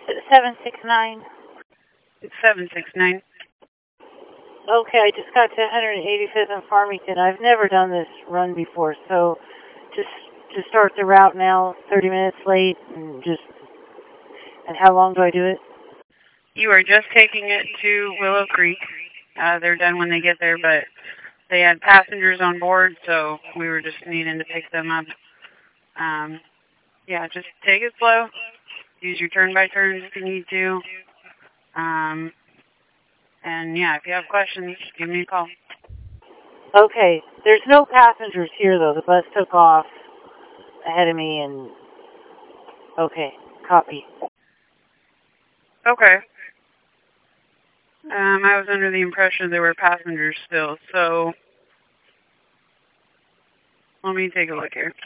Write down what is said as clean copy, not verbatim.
769. 769. Okay, I just got to 185th and Farmington. I've never done this run before, so just to start the route now, 30 minutes late, and how long do I do it? You are just taking it to Willow Creek. They're done when they get there, but they had passengers on board, so we were just needing to pick them up. Yeah, just take it slow. Use your turn-by-turns if you need to. And yeah, if you have questions, give me a call. Okay, there's no passengers here though. The bus took off ahead of me and... Okay, copy. Okay. I was under the impression there were passengers still, so let me take a look here.